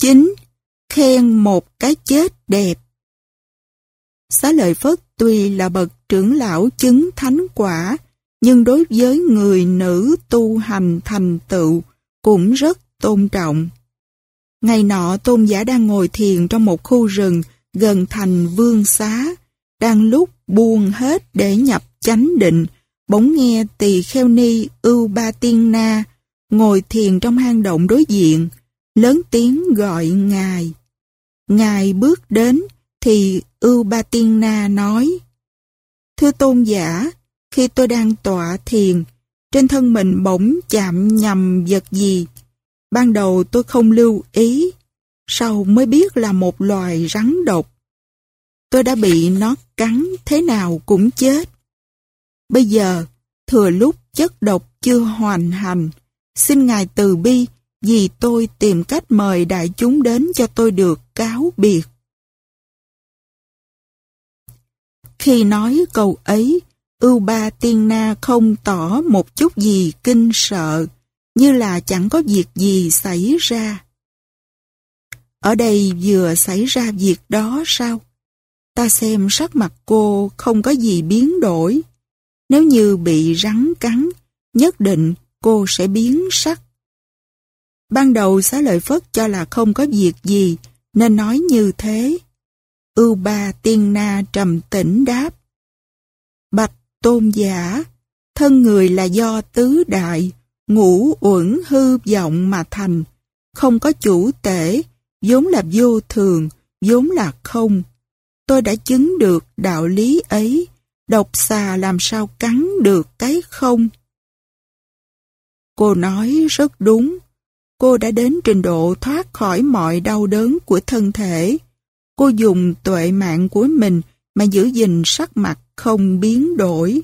9. Khen một cái chết đẹp. Xá Lợi Phất tuy là bậc trưởng lão chứng thánh quả, nhưng đối với người nữ tu hành thành tựu cũng rất tôn trọng. Ngày nọ tôn giả đang ngồi thiền trong một khu rừng gần thành Vương Xá, đang lúc buông hết để nhập chánh định, bỗng nghe Tỳ Kheo Ni Ưu Ba Tiên Na ngồi thiền trong hang động đối diện, lớn tiếng gọi Ngài. Ngài bước đến thì Ưu Ba Tiên Na nói: Thưa tôn giả, khi tôi đang tọa thiền, trên thân mình bỗng chạm nhầm vật gì. Ban đầu tôi không lưu ý, sau mới biết là một loài rắn độc. Tôi đã bị nó cắn thế nào cũng chết. Bây giờ, thừa lúc chất độc chưa hoành hành, xin Ngài từ bi vì tôi tìm cách mời đại chúng đến cho tôi được cáo biệt. Khi nói câu ấy, Ưu Ba Tiên Na không tỏ một chút gì kinh sợ, như là chẳng có việc gì xảy ra. Ở đây vừa xảy ra việc đó sao? Ta xem sắc mặt cô không có gì biến đổi. Nếu như bị rắn cắn, nhất định cô sẽ biến sắc. Ban đầu Xá Lợi Phất cho là không có việc gì, nên nói như thế. Ưu Ba Tiên Na trầm tĩnh đáp: Bạch tôn giả, thân người là do tứ đại, ngũ uẩn hư vọng mà thành, không có chủ tể, vốn là vô thường, vốn là không. Tôi đã chứng được đạo lý ấy, độc xà làm sao cắn được cái không? Cô nói rất đúng. Cô đã đến trình độ thoát khỏi mọi đau đớn của thân thể. Cô dùng tuệ mạng của mình mà giữ gìn sắc mặt không biến đổi.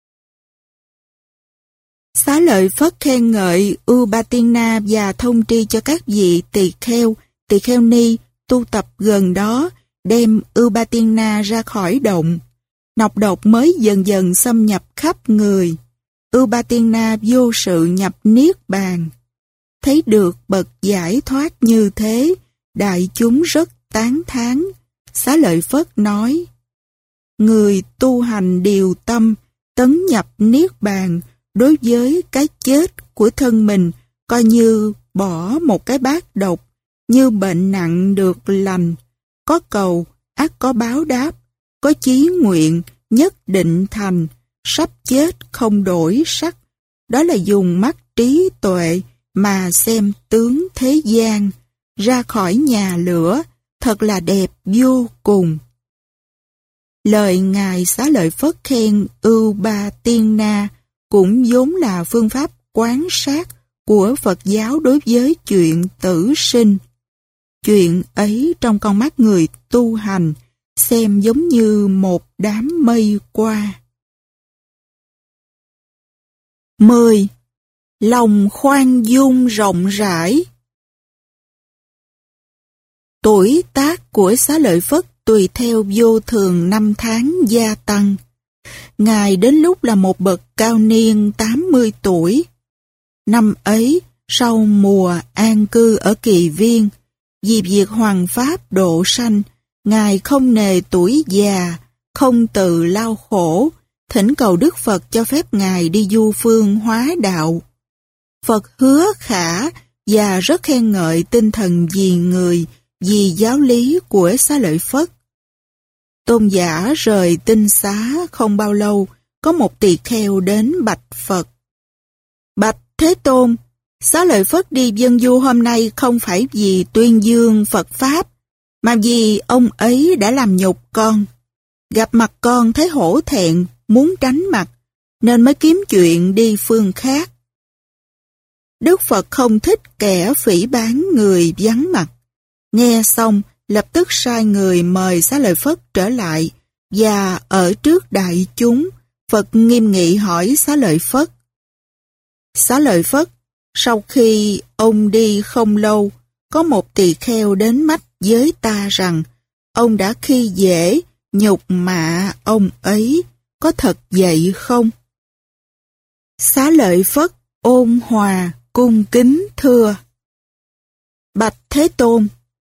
Xá Lợi Phất khen ngợi Ưu Ba Tiên Na và thông tri cho các vị tỳ kheo ni tu tập gần đó, đem Ưu Ba Tiên Na ra khỏi động. Nọc độc mới dần dần xâm nhập khắp người. Ưu Ba Tiên Na vô sự nhập niết bàn. Thấy được bậc giải thoát như thế, đại chúng rất tán thán. Xá Lợi Phất nói: Người tu hành điều tâm, tấn nhập niết bàn, đối với cái chết của thân mình, coi như bỏ một cái bát độc, như bệnh nặng được lành. Có cầu, ắt có báo đáp, có chí nguyện, nhất định thành, sắp chết không đổi sắc. Đó là dùng mắt trí tuệ mà xem tướng thế gian, ra khỏi nhà lửa, thật là đẹp vô cùng. Lời Ngài Xá Lợi Phất khen Ưu Ba Tiên Na cũng vốn là phương pháp quán sát của Phật giáo đối với chuyện tử sinh. Chuyện ấy trong con mắt người tu hành xem giống như một đám mây qua. 10. Lòng khoan dung rộng rãi. Tuổi tác của Xá Lợi Phất tùy theo vô thường năm tháng gia tăng. Ngài đến lúc là một bậc cao niên 80 tuổi. Năm ấy, sau mùa an cư ở Kỳ Viên, vì việc hoằng pháp độ sanh, Ngài không nề tuổi già, không tự lao khổ, thỉnh cầu Đức Phật cho phép Ngài đi du phương hóa đạo. Phật hứa khả và rất khen ngợi tinh thần vì người, vì giáo lý của Xá Lợi Phất. Tôn giả rời tinh xá không bao lâu, có một tỳ kheo đến bạch Phật. Bạch Thế Tôn, Xá Lợi Phất đi vân du hôm nay không phải vì tuyên dương Phật Pháp, mà vì ông ấy đã làm nhục con. Gặp mặt con thấy hổ thẹn, muốn tránh mặt, nên mới kiếm chuyện đi phương khác. Đức Phật không thích kẻ phỉ báng người vắng mặt. Nghe xong, lập tức sai người mời Xá Lợi Phất trở lại, và ở trước đại chúng, Phật nghiêm nghị hỏi Xá Lợi Phất. Xá Lợi Phất, sau khi ông đi không lâu, có một tỳ kheo đến mách với ta rằng ông đã khi dễ, nhục mạ ông ấy, có thật vậy không? Xá Lợi Phất ôn hòa, cung kính thưa. Bạch Thế Tôn,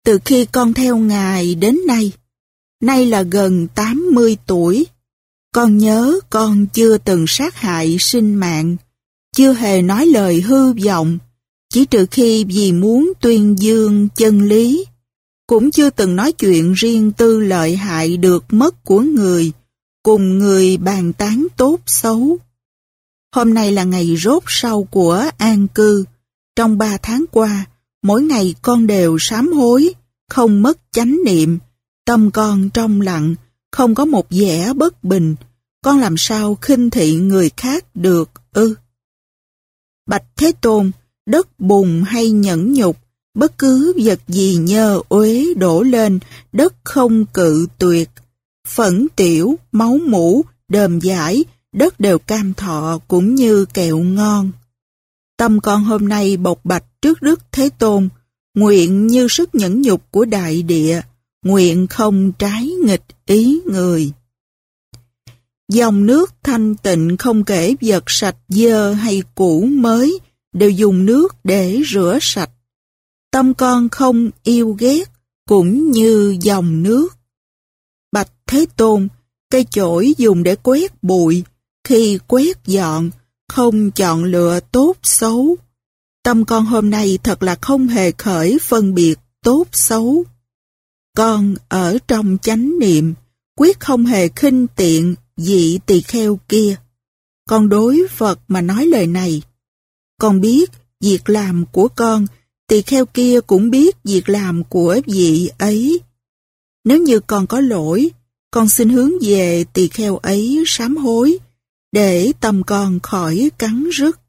Từ khi con theo Ngài đến nay, nay là gần 80 tuổi, con nhớ con chưa từng sát hại sinh mạng, chưa hề nói lời hư vọng, chỉ trừ khi vì muốn tuyên dương chân lý, cũng chưa từng nói chuyện riêng tư lợi hại được mất của người, cùng người bàn tán tốt xấu. Hôm nay là ngày rốt sau của an cư. Trong 3 tháng qua, mỗi ngày con đều sám hối, không mất chánh niệm, tâm con trong lặng, không có một vẻ bất bình. Con làm sao khinh thị người khác được ư? Bạch Thế Tôn, đất bùn hay nhẫn nhục, bất cứ vật gì nhơ uế đổ lên, đất không cự tuyệt. Phẫn tiểu, máu mủ, đờm dãi, đất đều cam thọ cũng như kẹo ngon. Tâm con hôm nay bộc bạch trước Đức Thế Tôn, nguyện như sức nhẫn nhục của đại địa, nguyện không trái nghịch ý người. Dòng nước thanh tịnh không kể vật sạch dơ hay cũ mới, đều dùng nước để rửa sạch. Tâm con không yêu ghét, cũng như dòng nước. Bạch Thế Tôn, cây chổi dùng để quét bụi, khi quét dọn, không chọn lựa tốt xấu. Tâm con hôm nay thật là không hề khởi phân biệt tốt xấu. Con ở trong chánh niệm, quyết không hề khinh tiện vị tỳ kheo kia. Con đối Phật mà nói lời này. Con biết việc làm của con, tỳ kheo kia cũng biết việc làm của vị ấy. Nếu như con có lỗi, con xin hướng về tỳ kheo ấy sám hối, để tâm con khỏi cắn rứt.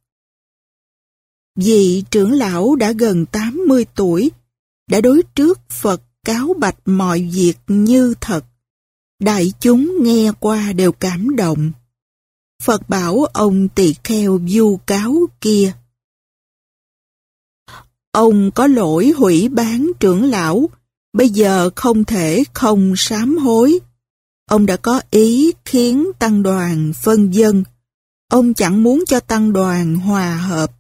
Vị trưởng lão đã gần 80 tuổi, đã đối trước Phật cáo bạch mọi việc như thật. Đại chúng nghe qua đều cảm động. Phật bảo ông tỳ kheo vu cáo kia: ông có lỗi hủy bán trưởng lão, bây giờ không thể không sám hối. Ông đã có ý khiến tăng đoàn phân vân. Ông chẳng muốn cho tăng đoàn hòa hợp.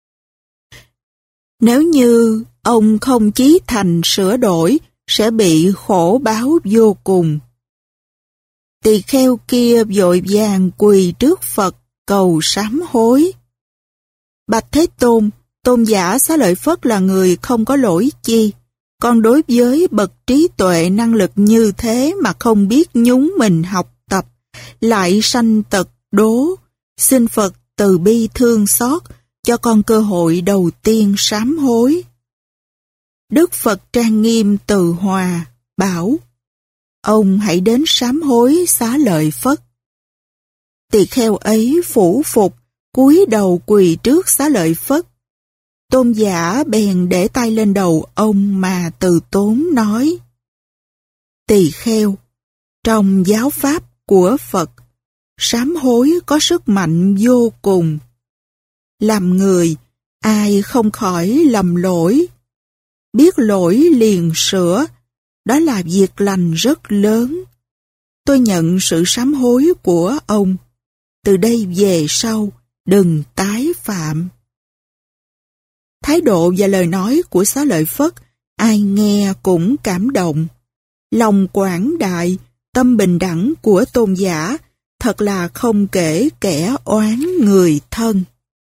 Nếu như ông không chí thành sửa đổi, sẽ bị khổ báo vô cùng. Tỳ kheo kia vội vàng quỳ trước Phật cầu sám hối. Bạch Thế Tôn, tôn giả Xá Lợi Phất là người không có lỗi chi. Con đối với bậc trí tuệ năng lực như thế mà không biết nhúng mình học tập, lại sanh tật đố. Xin Phật từ bi thương xót, cho con cơ hội đầu tiên sám hối. Đức Phật trang nghiêm từ hòa, bảo: ông hãy đến sám hối Xá Lợi Phất. Tỳ kheo ấy phủ phục, cúi đầu quỳ trước Xá Lợi Phất. Tôn giả bèn để tay lên đầu ông mà từ tốn nói: tỳ kheo, trong giáo pháp của Phật, sám hối có sức mạnh vô cùng. Làm người, ai không khỏi lầm lỗi. Biết lỗi liền sửa, đó là việc lành rất lớn. Tôi nhận sự sám hối của ông. Từ đây về sau, đừng tái phạm. Thái độ và lời nói của Xá Lợi Phất, ai nghe cũng cảm động. Lòng quảng đại, tâm bình đẳng của tôn giả, thật là không kể kẻ oán người thân.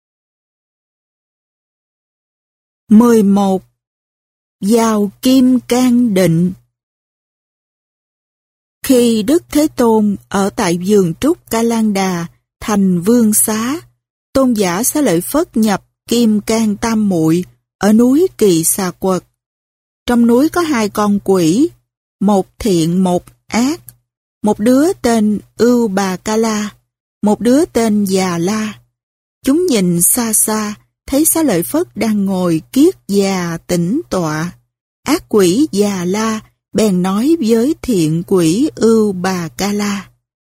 11. Vào Kim Cang Định. Khi Đức Thế Tôn ở tại vườn trúc Ca Lan Đà, thành Vương Xá, tôn giả Xá Lợi Phất nhập Kim Cang Tam Muội ở núi Kỳ Xà Quật. Trong núi có 2 con quỷ, một thiện một ác. Một đứa tên Ưu Bà Ca La, một đứa tên Già La. Chúng nhìn xa xa, thấy Xá Lợi Phất đang ngồi kiết già tĩnh tọa. Ác quỷ Già La bèn nói với thiện quỷ Ưu Bà Ca La: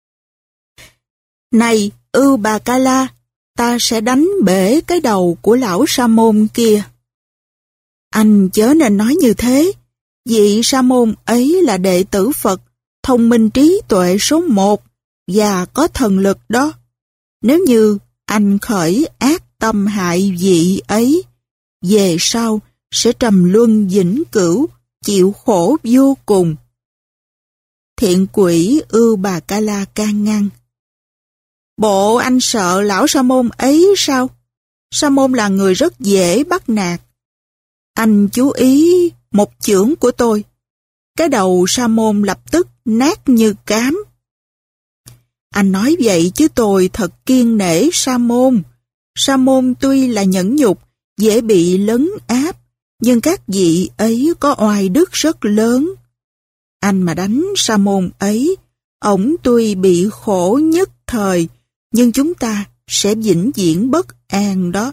này Ưu Bà Ca La, ta sẽ đánh bể cái đầu của lão Sa Môn kia. Anh chớ nên nói như thế. Vị Sa Môn ấy là đệ tử Phật, thông minh trí tuệ số 1 và có thần lực đó. Nếu như anh khởi ác tâm hại vị ấy, về sau sẽ trầm luân vĩnh cửu, chịu khổ vô cùng. Thiện quỷ Ưu Bà Ca La can ngăn. Bộ anh sợ lão sa môn ấy sao? Sa môn là người rất dễ bắt nạt. Anh chú ý một chưởng của tôi. Cái đầu sa môn lập tức nát như cám. Anh nói vậy chứ tôi thật kiêng nể sa môn. Sa môn tuy là nhẫn nhục, dễ bị lấn áp, nhưng các vị ấy có oai đức rất lớn. Anh mà đánh sa môn ấy, ổng tuy bị khổ nhất thời, nhưng chúng ta sẽ vĩnh viễn bất an đó.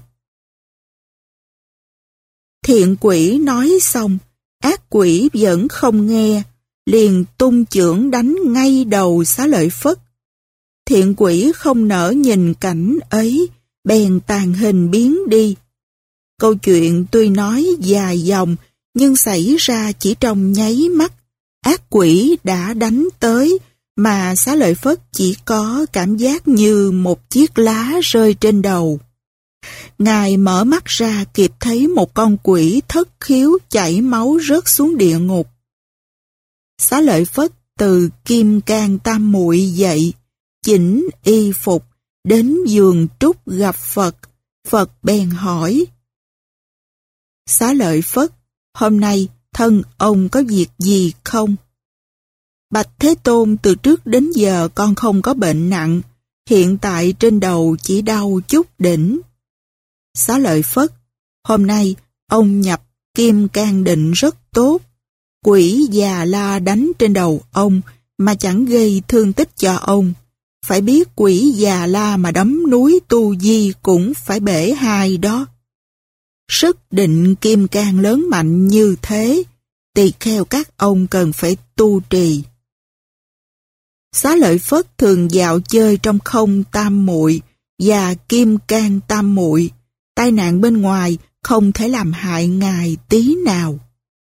Thiện quỷ nói xong, ác quỷ vẫn không nghe, liền tung chưởng đánh ngay đầu Xá Lợi Phất. Thiện quỷ không nỡ nhìn cảnh ấy, bèn tàn hình biến đi. Câu chuyện tuy nói dài dòng, nhưng xảy ra chỉ trong nháy mắt. Ác quỷ đã đánh tới, mà Xá Lợi Phất chỉ có cảm giác như một chiếc lá rơi trên đầu. Ngài mở mắt ra kịp thấy một con quỷ thất khiếu chảy máu rớt xuống địa ngục. Xá Lợi Phất từ Kim Cang Tam Muội dậy, chỉnh y phục, đến giường trúc gặp Phật. Phật bèn hỏi: Xá Lợi Phất, hôm nay thân ông có việc gì không? Bạch Thế Tôn, từ trước đến giờ con không có bệnh nặng, hiện tại trên đầu chỉ đau chút đỉnh. Xá Lợi Phất, hôm nay ông nhập Kim Cang Định rất tốt. Quỷ Già La đánh trên đầu ông mà chẳng gây thương tích cho ông. Phải biết quỷ Già La mà đấm núi Tu Di cũng phải bể hai đó. Sức định kim cang lớn mạnh như thế, tỳ kheo các ông cần phải tu trì. Xá Lợi Phất thường dạo chơi trong không tam muội và Kim Cang Tam Muội. Tai nạn bên ngoài không thể làm hại ngài tí nào.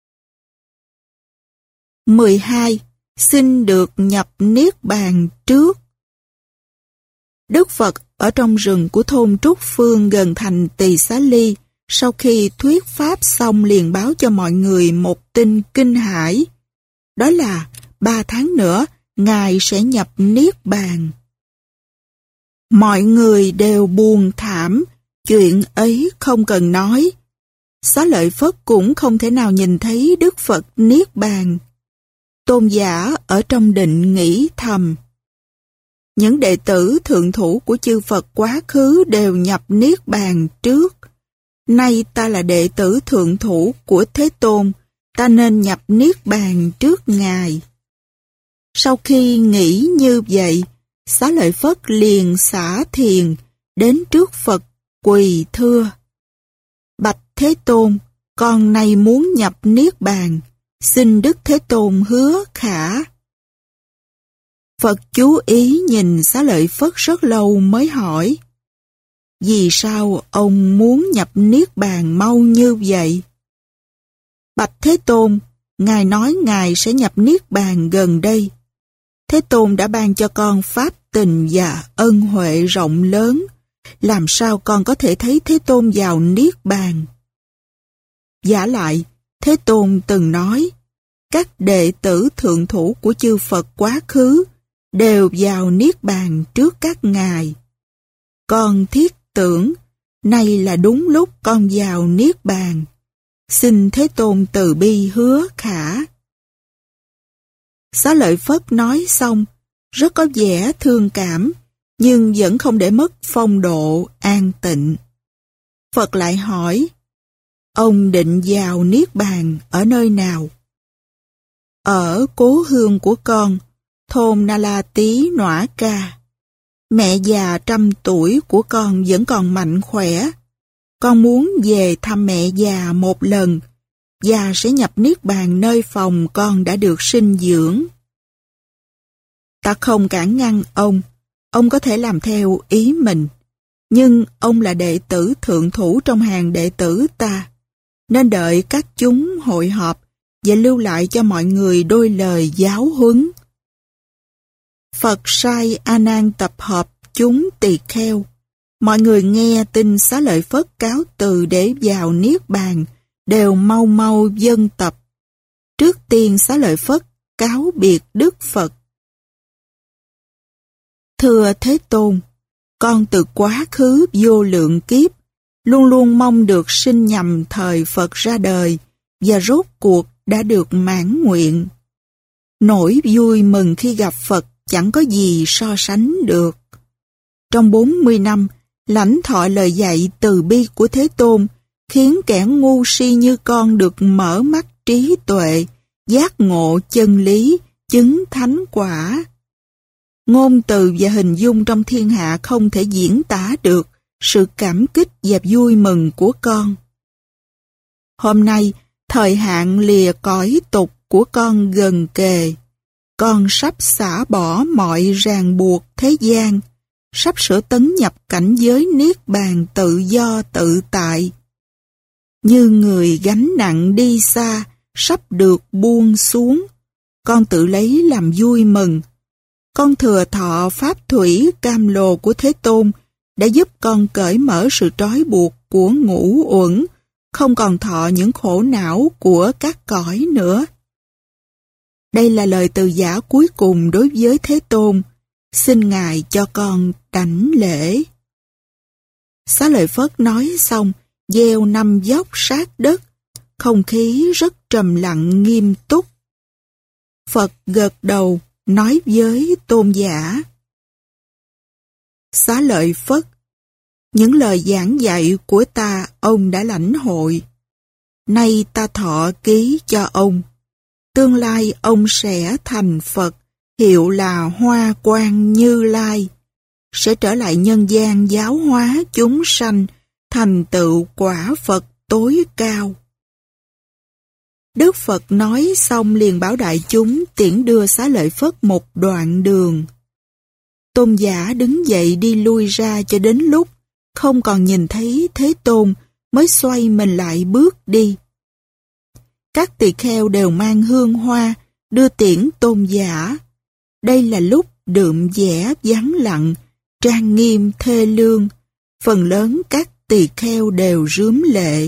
12. Xin được nhập Niết Bàn trước. Đức Phật ở trong rừng của thôn Trúc Phương gần thành Tỳ Xá Ly, sau khi thuyết pháp xong liền báo cho mọi người một tin kinh hãi. Đó là 3 tháng nữa, ngài sẽ nhập Niết Bàn. Mọi người đều buồn thảm, chuyện ấy không cần nói. Xá Lợi Phất cũng không thể nào nhìn thấy Đức Phật Niết Bàn. Tôn giả ở trong định nghĩ thầm: những đệ tử thượng thủ của chư Phật quá khứ đều nhập Niết Bàn trước. Nay ta là đệ tử thượng thủ của Thế Tôn, ta nên nhập Niết Bàn trước ngài. Sau khi nghĩ như vậy, Xá Lợi Phất liền xả thiền, đến trước Phật quỳ thưa: Bạch Thế Tôn, con nay muốn nhập Niết Bàn, xin Đức Thế Tôn hứa khả. Phật chú ý nhìn Xá Lợi Phất rất lâu mới hỏi: vì sao ông muốn nhập Niết Bàn mau như vậy? Bạch Thế Tôn, ngài nói ngài sẽ nhập Niết Bàn gần đây. Thế Tôn đã ban cho con pháp tình và ân huệ rộng lớn, làm sao con có thể thấy Thế Tôn vào Niết Bàn? Vả lại, Thế Tôn từng nói, các đệ tử thượng thủ của chư Phật quá khứ đều vào Niết Bàn trước các ngài. Con thiết tưởng, nay là đúng lúc con vào Niết Bàn. Xin Thế Tôn từ bi hứa khả. Xá Lợi Phất nói xong, rất có vẻ thương cảm, nhưng vẫn không để mất phong độ an tịnh. Phật lại hỏi: ông định vào Niết Bàn ở nơi nào? Ở cố hương của con, thôn Na La Tí Nọa Ca. Mẹ già 100 tuổi của con vẫn còn mạnh khỏe. Con muốn về thăm mẹ già một lần và sẽ nhập Niết Bàn nơi phòng con đã được sinh dưỡng. Ta không cản ngăn ông có thể làm theo ý mình. Nhưng ông là đệ tử thượng thủ trong hàng đệ tử ta, nên đợi các chúng hội họp và lưu lại cho mọi người đôi lời giáo huấn. Phật sai A Nan tập hợp chúng tỳ kheo. Mọi người nghe tin Xá Lợi Phất cáo từ để vào Niết Bàn, đều mau mau vâng tập. Trước tiên Xá Lợi Phất cáo biệt Đức Phật. Thưa Thế Tôn, con từ quá khứ vô lượng kiếp luôn luôn mong được sinh nhằm thời Phật ra đời và rốt cuộc đã được mãn nguyện. Nỗi vui mừng khi gặp Phật chẳng có gì so sánh được. Trong 40 năm, lãnh thọ lời dạy từ bi của Thế Tôn khiến kẻ ngu si như con được mở mắt trí tuệ, giác ngộ chân lý, chứng thánh quả. Ngôn từ và hình dung trong thiên hạ không thể diễn tả được sự cảm kích và vui mừng của con. Hôm nay, thời hạn lìa cõi tục của con gần kề. Con sắp xả bỏ mọi ràng buộc thế gian, sắp sửa tấn nhập cảnh giới niết bàn tự do tự tại. Như người gánh nặng đi xa, sắp được buông xuống, con tự lấy làm vui mừng. Con thừa thọ pháp thủy cam lồ của Thế Tôn đã giúp con cởi mở sự trói buộc của ngũ uẩn, không còn thọ những khổ não của các cõi nữa. Đây là lời từ giả cuối cùng đối với Thế Tôn. Xin Ngài cho con đảnh lễ. Xá Lợi Phất nói xong, gieo 5 dốc sát đất, không khí rất trầm lặng nghiêm túc. Phật gật đầu, nói với tôn giả: Xá Lợi Phất, những lời giảng dạy của ta ông đã lãnh hội. Nay ta thọ ký cho ông. Tương lai ông sẽ thành Phật, hiệu là Hoa Quang Như Lai, sẽ trở lại nhân gian giáo hóa chúng sanh, thành tựu quả Phật tối cao. Đức Phật nói xong liền bảo đại chúng tiễn đưa Xá Lợi Phất một đoạn đường. Tôn giả đứng dậy đi lui ra cho đến lúc không còn nhìn thấy Thế Tôn mới xoay mình lại bước đi. Các tỳ kheo đều mang hương hoa đưa tiễn tôn giả. Đây là lúc đượm vẻ vắng lặng, trang nghiêm thê lương. Phần lớn các tỳ kheo đều rướm lệ.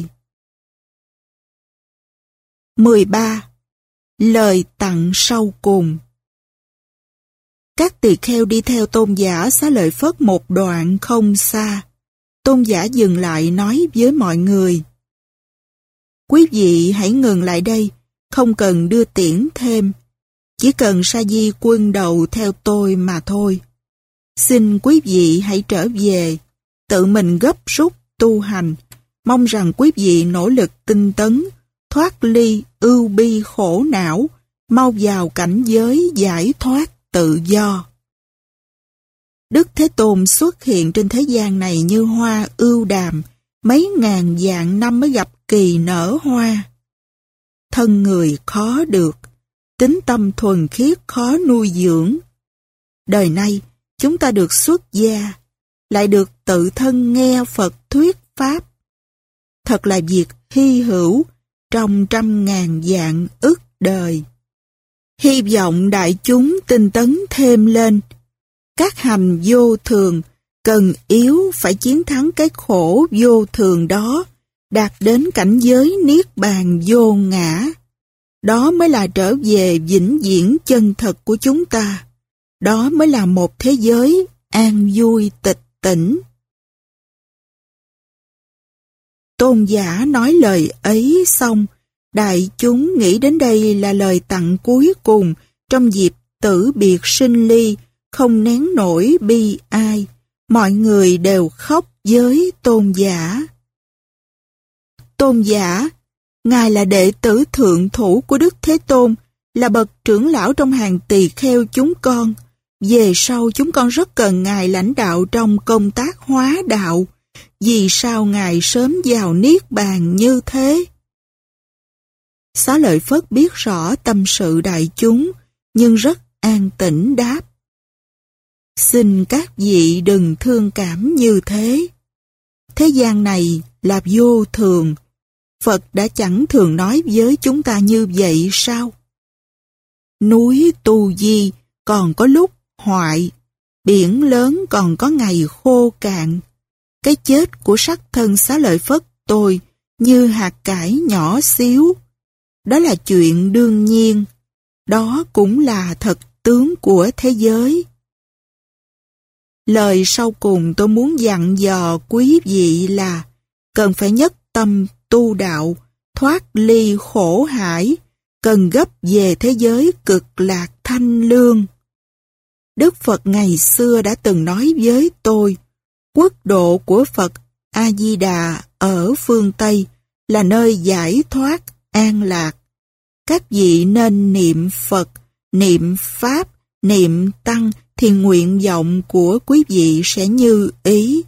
13. Lời tặng sau cùng. Các tỳ kheo đi theo tôn giả Xá Lợi Phất một đoạn không xa. Tôn giả dừng lại nói với mọi người: Quý vị hãy ngừng lại đây, không cần đưa tiễn thêm. Chỉ cần sa di quân đầu theo tôi mà thôi. Xin quý vị hãy trở về, tự mình gấp rút tu hành. Mong rằng quý vị nỗ lực tinh tấn, thoát ly ưu bi khổ não, mau vào cảnh giới giải thoát tự do. Đức Thế Tôn xuất hiện trên thế gian này như hoa ưu đàm, mấy ngàn vạn năm mới gặp kỳ nở hoa. Thân người khó được, tính tâm thuần khiết khó nuôi dưỡng. Đời nay, chúng ta được xuất gia, lại được tự thân nghe Phật thuyết Pháp. Thật là việc hy hữu trong trăm ngàn vạn ức đời. Hy vọng đại chúng tinh tấn thêm lên. Các hành vô thường cần yếu phải chiến thắng cái khổ vô thường đó, đạt đến cảnh giới niết bàn vô ngã. Đó mới là trở về vĩnh viễn chân thật của chúng ta. Đó mới là một thế giới an vui tịch tỉnh. Tôn giả nói lời ấy xong, đại chúng nghĩ đến đây là lời tặng cuối cùng trong dịp tử biệt sinh ly, không nén nổi bi ai. Mọi người đều khóc với tôn giả. Tôn giả, Ngài là đệ tử thượng thủ của Đức Thế Tôn, là bậc trưởng lão trong hàng tỳ kheo chúng con. Về sau chúng con rất cần Ngài lãnh đạo trong công tác hóa đạo. Vì sao Ngài sớm vào niết bàn như thế? Xá Lợi Phất biết rõ tâm sự đại chúng, nhưng rất an tĩnh đáp: Xin các vị đừng thương cảm như thế. Thế gian này là vô thường. Phật đã chẳng thường nói với chúng ta như vậy sao? Núi Tu Di còn có lúc hoại, biển lớn còn có ngày khô cạn. Cái chết của sắc thân Xá Lợi Phất tôi như hạt cải nhỏ xíu. đó là chuyện đương nhiên. Đó cũng là thật tướng của thế giới. Lời sau cùng tôi muốn dặn dò quý vị là cần phải nhất tâm tu đạo, thoát ly khổ hải, cần gấp về thế giới cực lạc thanh lương. Đức Phật ngày xưa đã từng nói với tôi, quốc độ của Phật A-di-đà ở phương Tây là nơi giải thoát, an lạc. Các vị nên niệm Phật, niệm Pháp, niệm Tăng thì nguyện vọng của quý vị sẽ như ý.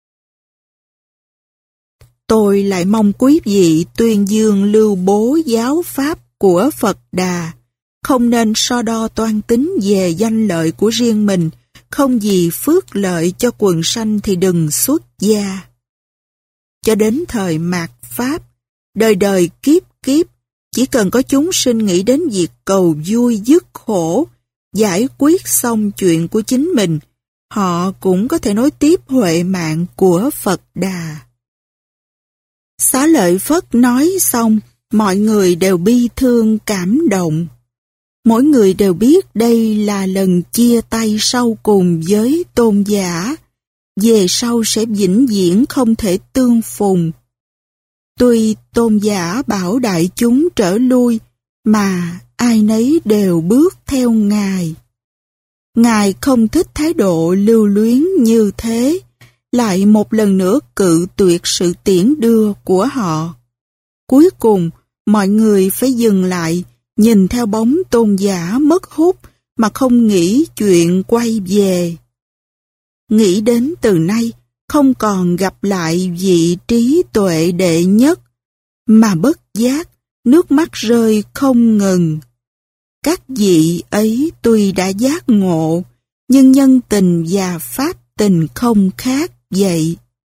Tôi lại mong quý vị tuyên dương lưu bố giáo Pháp của Phật Đà, không nên so đo toan tính về danh lợi của riêng mình, không vì phước lợi cho quần sanh thì đừng xuất gia. Cho đến thời mạt Pháp, đời đời kiếp kiếp, chỉ cần có chúng sinh nghĩ đến việc cầu vui dứt khổ, giải quyết xong chuyện của chính mình, họ cũng có thể nối tiếp huệ mạng của Phật Đà. Xá Lợi Phất nói xong, mọi người đều bi thương cảm động. Mỗi người đều biết đây là lần chia tay sau cùng với tôn giả, về sau sẽ vĩnh viễn không thể tương phùng. Tuy tôn giả bảo đại chúng trở lui, mà ai nấy đều bước theo Ngài. Ngài không thích thái độ lưu luyến như thế, lại một lần nữa cự tuyệt sự tiễn đưa của họ. Cuối cùng, mọi người phải dừng lại, nhìn theo bóng tôn giả mất hút mà không nghĩ chuyện quay về. Nghĩ đến từ nay, không còn gặp lại vị trí tuệ đệ nhất, mà bất giác, nước mắt rơi không ngừng. Các vị ấy tuy đã giác ngộ, nhưng nhân tình và pháp tình không khác vậy.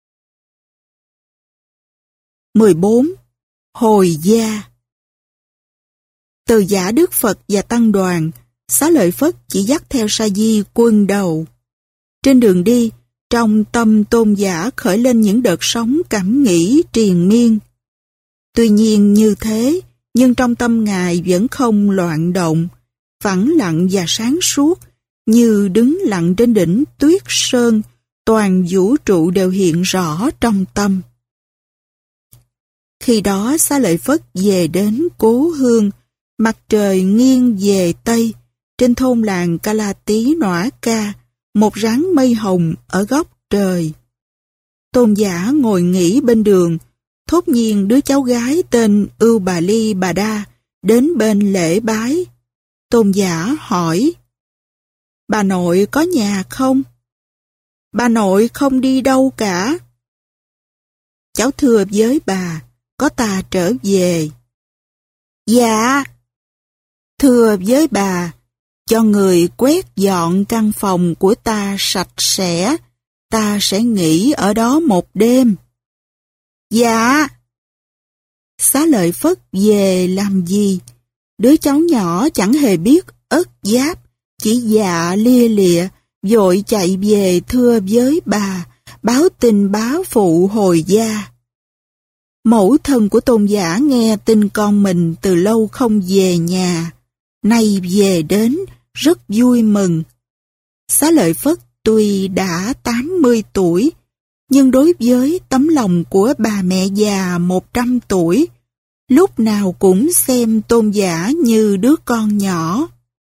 14. Hồi gia. Từ giả Đức Phật và Tăng đoàn, Xá Lợi Phất chỉ dắt theo sa di quân đầu. Trên đường đi, trong tâm tôn giả khởi lên những đợt sóng cảm nghĩ triền miên. Tuy nhiên như thế, nhưng trong tâm Ngài vẫn không loạn động, phẳng lặng và sáng suốt, như đứng lặng trên đỉnh tuyết sơn, toàn vũ trụ đều hiện rõ trong tâm. Khi đó Xá Lợi Phất về đến cố hương, mặt trời nghiêng về Tây, trên thôn làng Ca La Tí Nõa Ca, một ráng mây hồng ở góc trời. Tôn giả ngồi nghỉ bên đường, thốt nhiên đứa cháu gái tên Ưu Bà Ly Bà Đa đến bên lễ bái. Tôn giả hỏi, bà nội có nhà không? Bà nội không đi đâu cả. Cháu thưa với bà, có ta trở về. Dạ. Thưa với bà, cho người quét dọn căn phòng của ta sạch sẽ, ta sẽ nghỉ ở đó một đêm. Dạ. Xá Lợi Phất về làm gì? Đứa cháu nhỏ chẳng hề biết ất giáp, chỉ dạ lia lịa, vội chạy về thưa với bà, báo tin bá phụ hồi gia. Mẫu thân của tôn giả nghe tin con mình từ lâu không về nhà, nay về đến, rất vui mừng. Xá Lợi Phất tuy đã 80 tuổi, nhưng đối với tấm lòng của bà mẹ già 100 tuổi, lúc nào cũng xem tôn giả như đứa con nhỏ.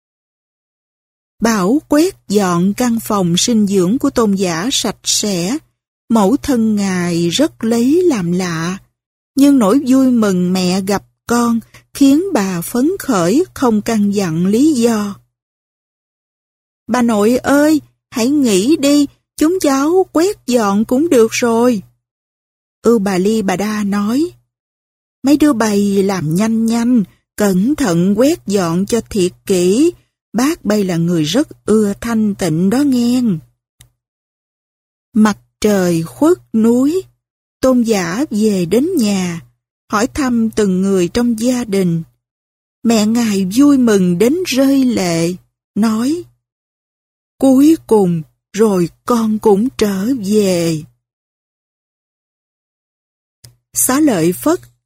Bảo quét dọn căn phòng sinh dưỡng của tôn giả sạch sẽ, mẫu thân Ngài rất lấy làm lạ, nhưng nỗi vui mừng mẹ gặp con khiến bà phấn khởi không căn dặn lý do. Bà nội ơi, hãy nghỉ đi, chúng cháu quét dọn cũng được rồi. Ưu Bà Ly Bà Đa nói, mấy đứa bay làm nhanh nhanh, cẩn thận quét dọn cho thiệt kỹ, bác bay là người rất ưa thanh tịnh đó nghen. Mặt trời khuất núi, tôn giả về đến nhà, hỏi thăm từng người trong gia đình. Mẹ Ngài vui mừng đến rơi lệ, nói, cuối cùng rồi con cũng trở về. Xá Lợi Phất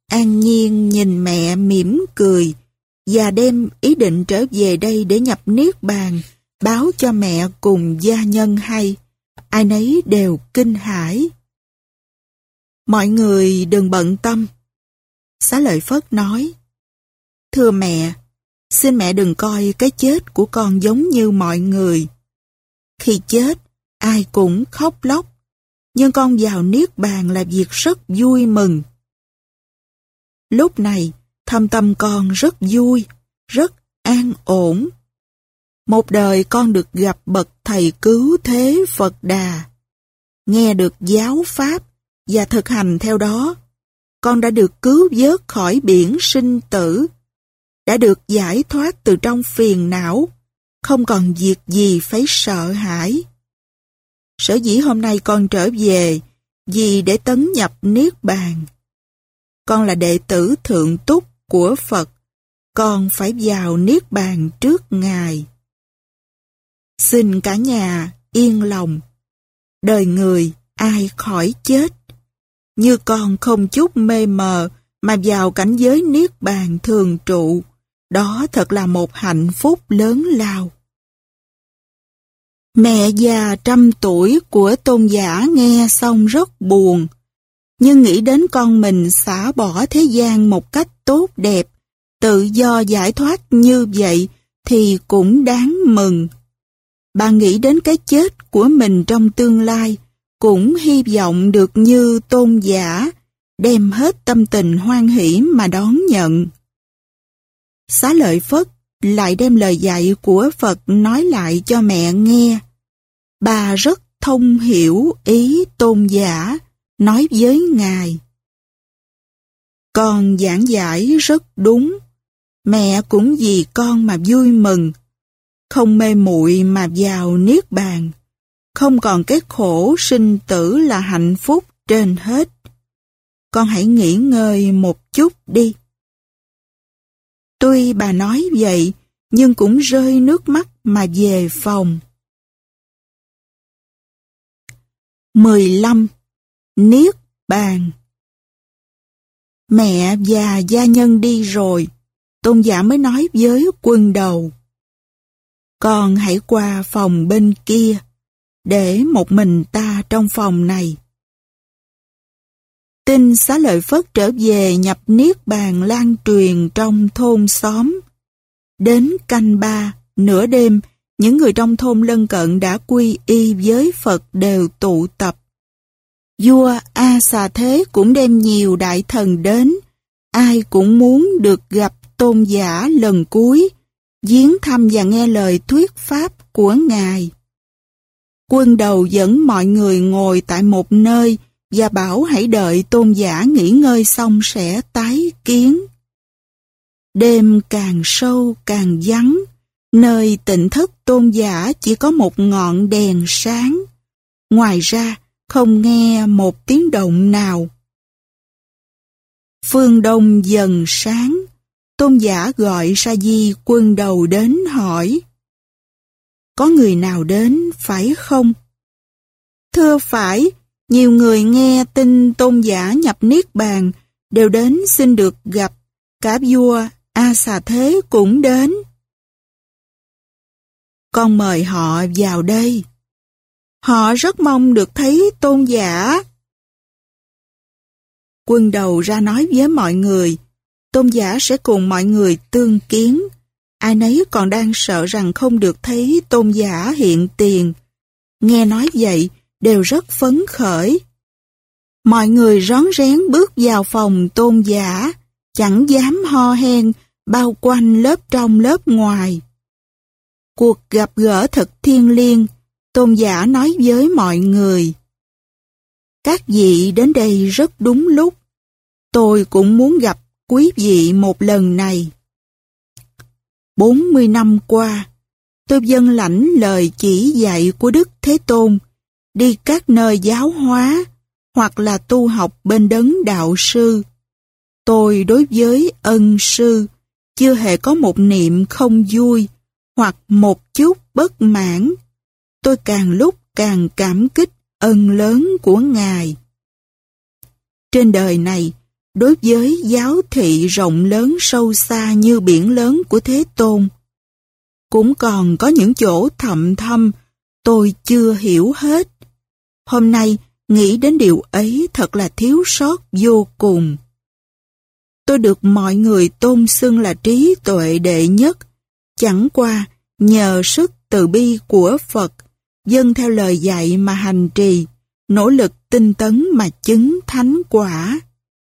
an nhiên nhìn mẹ mỉm cười và đem ý định trở về đây để nhập niết bàn, báo cho mẹ cùng gia nhân hay. Ai nấy đều kinh hãi. Mọi người đừng bận tâm. Xá Lợi Phất nói, thưa mẹ, xin mẹ đừng coi cái chết của con giống như mọi người. Khi chết, ai cũng khóc lóc, nhưng con vào niết bàn là việc rất vui mừng. Lúc này, thâm tâm con rất vui, rất an ổn. Một đời con được gặp bậc thầy cứu thế Phật Đà, nghe được giáo pháp và thực hành theo đó. Con đã được cứu vớt khỏi biển sinh tử, đã được giải thoát từ trong phiền não, không còn việc gì phải sợ hãi. Sở dĩ hôm nay con trở về vì để tấn nhập niết bàn. Con là đệ tử thượng túc của Phật, con phải vào niết bàn trước Ngài. Xin cả nhà yên lòng. Đời người ai khỏi chết. Như con không chút mê mờ mà vào cảnh giới niết bàn thường trụ. Đó thật là một hạnh phúc lớn lao. Mẹ già 100 tuổi của tôn giả nghe xong rất buồn, nhưng nghĩ đến con mình xả bỏ thế gian một cách tốt đẹp, tự do giải thoát như vậy thì cũng đáng mừng. Bà nghĩ đến cái chết của mình trong tương lai, cũng hy vọng được như tôn giả, đem hết tâm tình hoan hỷ mà đón nhận. Xá Lợi Phất lại đem lời dạy của Phật nói lại cho mẹ nghe. Bà rất thông hiểu ý tôn giả, nói với Ngài. Con giảng giải rất đúng, mẹ cũng vì con mà vui mừng, không mê muội mà vào niết bàn, không còn cái khổ sinh tử là hạnh phúc trên hết. Con hãy nghỉ ngơi một chút đi. Tuy bà nói vậy, nhưng cũng rơi nước mắt mà về phòng. 15. Niết bàn. Mẹ và gia nhân đi rồi, tôn giả mới nói với Quân Đầu. Con hãy qua phòng bên kia, để một mình ta trong phòng này. Tin Xá Lợi Phất trở về nhập niết bàn lan truyền trong thôn xóm. Đến canh 3, nửa đêm, những người trong thôn lân cận đã quy y với Phật đều tụ tập. Vua A Xà Thế cũng đem nhiều đại thần đến, ai cũng muốn được gặp tôn giả lần cuối, viếng thăm và nghe lời thuyết pháp của Ngài. Quân Đầu dẫn mọi người ngồi tại một nơi và bảo hãy đợi tôn giả nghỉ ngơi xong sẽ tái kiến. Đêm càng sâu càng vắng, nơi tịnh thất tôn giả chỉ có một ngọn đèn sáng. Ngoài ra, không nghe một tiếng động nào. Phương đông dần sáng, tôn giả gọi Sa Di Quân Đầu đến hỏi. Có người nào đến phải không? Thưa phải, nhiều người nghe tin tôn giả nhập niết bàn đều đến xin được gặp, cả vua A Xà Thế cũng đến. Con mời họ vào đây. Họ rất mong được thấy tôn giả. Quân Đầu ra nói với mọi người, tôn giả sẽ cùng mọi người tương kiến. Ai nấy còn đang sợ rằng không được thấy tôn giả hiện tiền. Nghe nói vậy, đều rất phấn khởi. Mọi người rón rén bước vào phòng tôn giả, chẳng dám ho hen, bao quanh lớp trong lớp ngoài. Cuộc gặp gỡ thật thiêng liêng, tôn giả nói với mọi người. Các vị đến đây rất đúng lúc. Tôi cũng muốn gặp quý vị một lần này. 40 năm qua, tôi vâng lãnh lời chỉ dạy của Đức Thế Tôn, đi các nơi giáo hóa, hoặc là tu học bên đấng đạo sư. Tôi đối với ân sư, chưa hề có một niệm không vui, hoặc một chút bất mãn. Tôi càng lúc càng cảm kích ân lớn của Ngài. Trên đời này, đối với giáo thị rộng lớn sâu xa như biển lớn của Thế Tôn. Cũng còn có những chỗ thậm thâm tôi chưa hiểu hết. Hôm nay nghĩ đến điều ấy thật là thiếu sót vô cùng. Tôi được mọi người tôn xưng là trí tuệ đệ nhất, chẳng qua nhờ sức từ bi của Phật, dâng theo lời dạy mà hành trì, nỗ lực tinh tấn mà chứng thánh quả.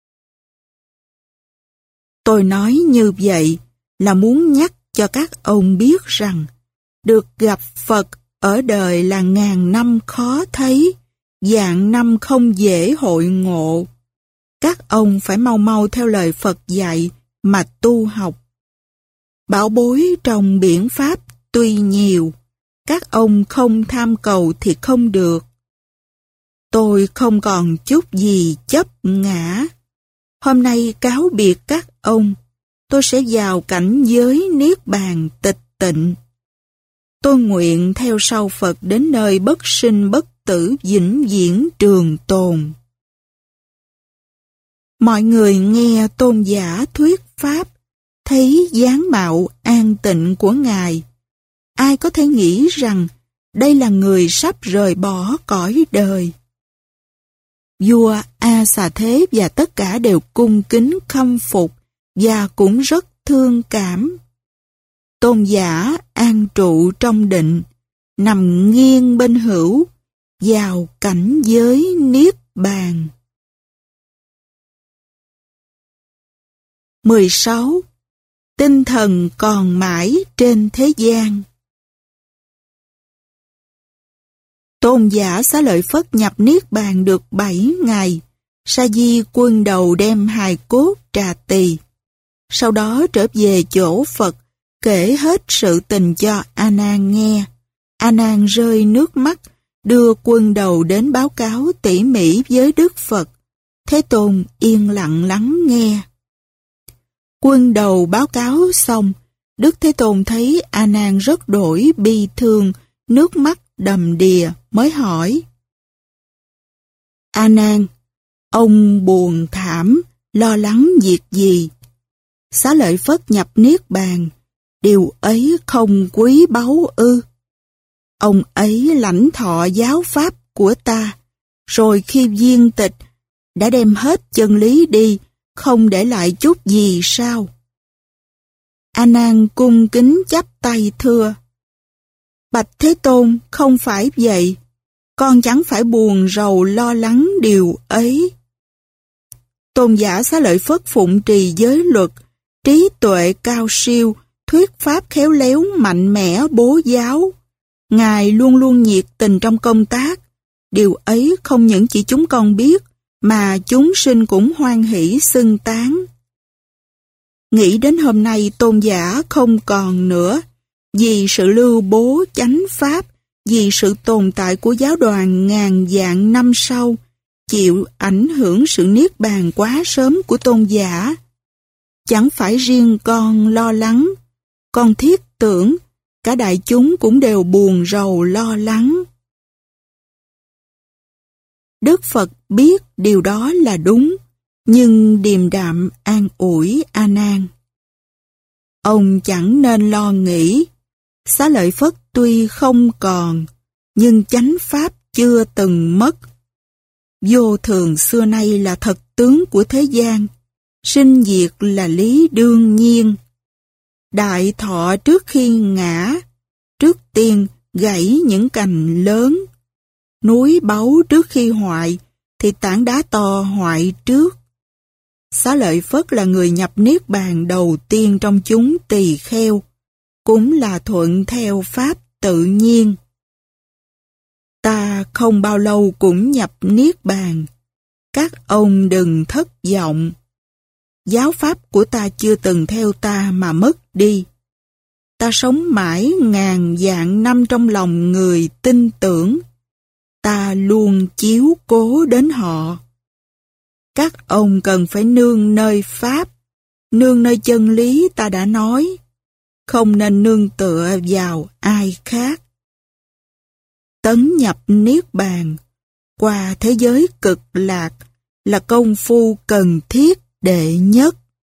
Tôi nói như vậy là muốn nhắc cho các ông biết rằng được gặp Phật ở đời là ngàn năm khó thấy, vạn năm không dễ hội ngộ. Các ông phải mau mau theo lời Phật dạy mà tu học. Bảo bối trong biển Pháp tuy nhiều, các ông không tham cầu thì không được. Tôi không còn chút gì chấp ngã. Hôm nay cáo biệt các ông, tôi sẽ vào cảnh giới Niết Bàn tịch tịnh. Tôi nguyện theo sau Phật đến nơi bất sinh bất tử vĩnh viễn trường tồn. Mọi người nghe tôn giả thuyết Pháp, thấy dáng mạo an tịnh của Ngài. Ai có thể nghĩ rằng đây là người sắp rời bỏ cõi đời. Vua A Xà Thế và tất cả đều cung kính khâm phục và cũng rất thương cảm. Tôn giả an trụ trong định, nằm nghiêng bên hữu, vào cảnh giới Niết Bàn. 16. Tinh thần còn mãi trên thế gian. Tôn giả Xá Lợi Phất nhập Niết Bàn được 7 ngày. Sa Di Quân Đầu đem hài cốt trà tỳ. Sau đó trở về chỗ Phật, kể hết sự tình cho A Nan nghe. A Nan rơi nước mắt, đưa Quân Đầu đến báo cáo tỉ mỉ với Đức Phật. Thế Tôn yên lặng lắng nghe. Quân Đầu báo cáo xong, Đức Thế Tôn thấy A Nan rất đổi bi thương, nước mắt đầm đìa, mới hỏi: A Nan, ông buồn thảm, lo lắng việc gì? Xá Lợi Phất nhập Niết Bàn, điều ấy không quý báu ư? Ông ấy lãnh thọ giáo pháp của ta, rồi khi viên tịch, đã đem hết chân lý đi, không để lại chút gì sao? A Nan cung kính chắp tay thưa: Bạch Thế Tôn, không phải vậy. Con chẳng phải buồn rầu lo lắng điều ấy. Tôn giả Xá Lợi Phất phụng trì giới luật, trí tuệ cao siêu, thuyết pháp khéo léo mạnh mẽ bố giáo. Ngài luôn luôn nhiệt tình trong công tác. Điều ấy không những chỉ chúng con biết, mà chúng sinh cũng hoan hỷ xưng tán. Nghĩ đến hôm nay tôn giả không còn nữa, vì sự lưu bố chánh pháp, vì sự tồn tại của giáo đoàn ngàn vạn năm sau, chịu ảnh hưởng sự niết bàn quá sớm của tôn giả. Chẳng phải riêng con lo lắng, con thiết tưởng cả đại chúng cũng đều buồn rầu lo lắng. Đức Phật biết điều đó là đúng, nhưng điềm đạm an ủi A Nan. Ông chẳng nên lo nghĩ. Xá Lợi Phất tuy không còn, nhưng chánh pháp chưa từng mất. Vô thường xưa nay là thật tướng của thế gian, sinh diệt là lý đương nhiên. Đại thọ trước khi ngã, trước tiên gãy những cành lớn. Núi báu trước khi hoại, thì tảng đá to hoại trước. Xá Lợi Phất là người nhập Niết Bàn đầu tiên trong chúng tỳ kheo, cũng là thuận theo pháp tự nhiên. Ta không bao lâu cũng nhập Niết Bàn. Các ông đừng thất vọng. Giáo pháp của ta chưa từng theo ta mà mất đi. Ta sống mãi ngàn vạn năm trong lòng người tin tưởng. Ta luôn chiếu cố đến họ. Các ông cần phải nương nơi pháp, nương nơi chân lý ta đã nói, không nên nương tựa vào ai khác. Tấn nhập Niết Bàn, qua thế giới cực lạc là công phu cần thiết đệ nhất.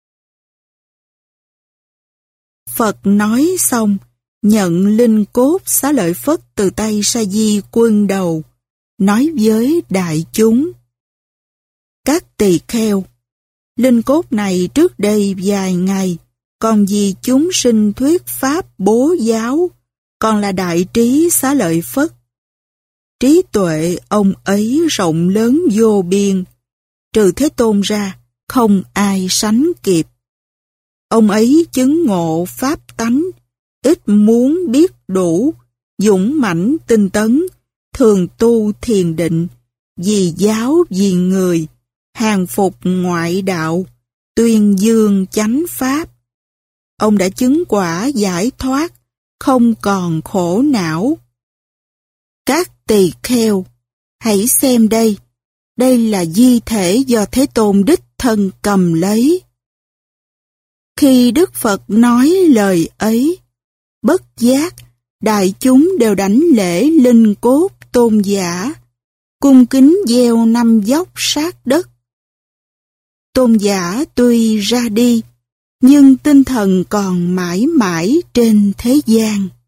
Phật nói xong, nhận linh cốt Xá Lợi Phất từ tay Sa Di Quân Đầu, nói với đại chúng: các tỳ kheo, linh cốt này trước đây vài ngày, còn vì chúng sinh thuyết pháp bố giáo, còn là đại trí Xá Lợi Phất. Trí tuệ ông ấy rộng lớn vô biên, trừ Thế Tôn ra, không ai sánh kịp. Ông ấy chứng ngộ pháp tánh, ít muốn biết đủ, dũng mãnh tinh tấn, thường tu thiền định, vì giáo vì người, hàng phục ngoại đạo, tuyên dương chánh pháp. Ông đã chứng quả giải thoát, không còn khổ não. Các tỳ kheo, hãy xem đây, đây là di thể do Thế Tôn đích thân cầm lấy. Khi Đức Phật nói lời ấy, bất giác, đại chúng đều đảnh lễ linh cốt tôn giả, cung kính gieo 5 dốc sát đất. Tôn giả tuy ra đi, nhưng tinh thần còn mãi mãi trên thế gian.